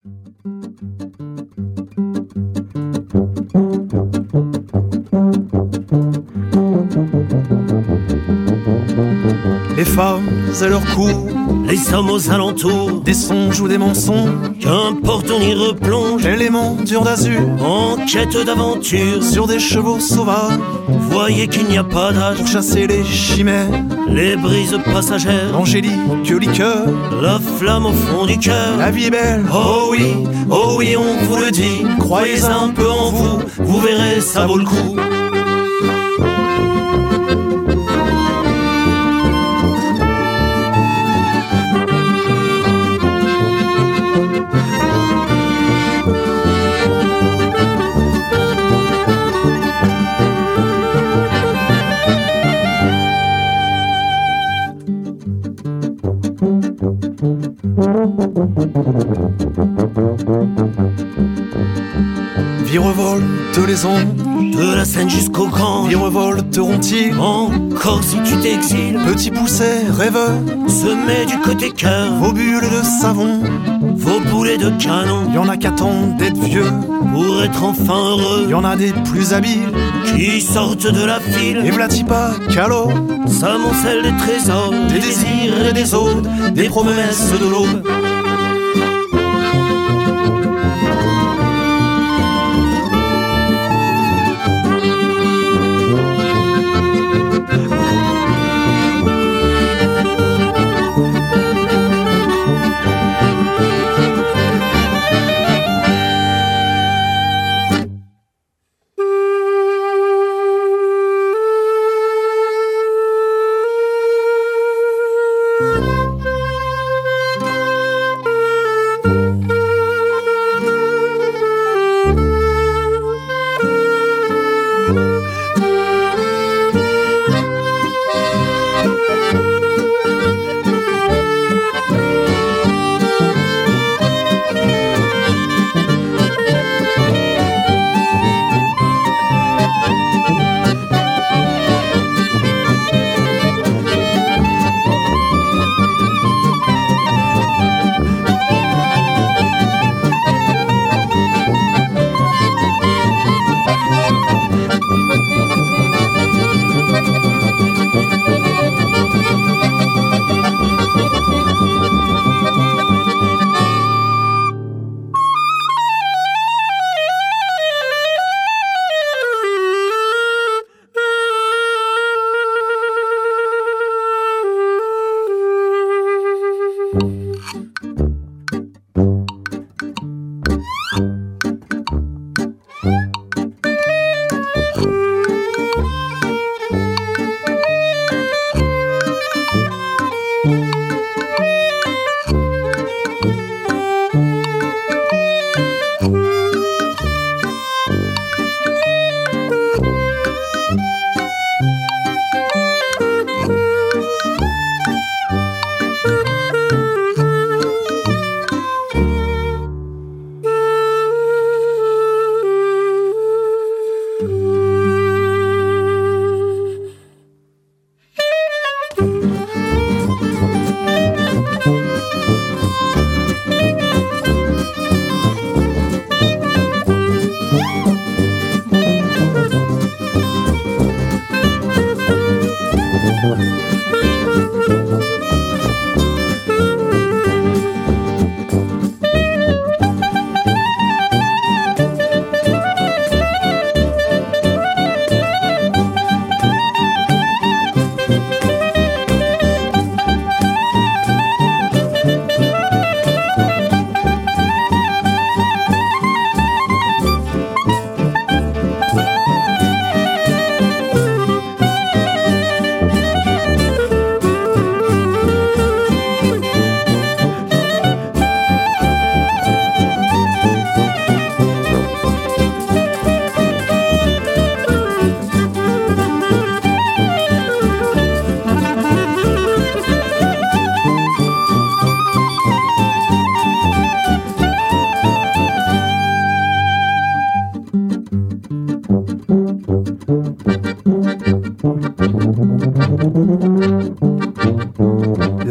Les femmes et leurs coups, les hommes aux alentours, des songes ou des mensonges, qu'importe on y replonge, éléments durs d'azur, en quête d'aventure, sur des chevaux sauvages, voyez qu'il n'y a pas d'âge pour chasser les chimères, les brises passagères, angélique liqueur, la flamme au fond du cœur. La vie est belle, oh oui, on vous le dit, croyez un peu en vous, vous verrez, ça vaut le coup. Virevolte les ondes, de la Seine jusqu'au Grand, virevolteront-ils encore si tu t'exiles. Petits poussets rêveurs, semés du côté cœur, vos bulles de savon, vos boulets de canon. Y en a qu'attendent d'être vieux pour être enfin heureux. Y en a des plus habiles qui sortent de la file, et v'là-t-il pas qu'alors s'amoncellent des trésors, des désirs et des odes, des promesses de l'aube.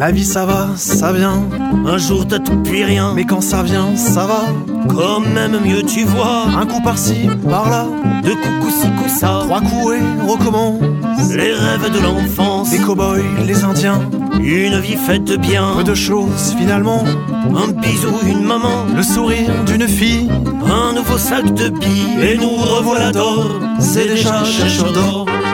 La vie ça va, ça vient. Un jour t'as tout puis rien, Mais quand ça vient, ça va. quand même mieux tu vois. Un coup par-ci, par-là, De coucou-ci, coup-ça, 3 coups et recommence. les rêves de l'enfance. Les cow-boys, les indiens, Une vie faite bien, peu de choses finalement. un bisou, une maman, Le sourire d'une fille, un nouveau sac de billes. Et nous revoilà d'or, c'est déjà chez Chaudor.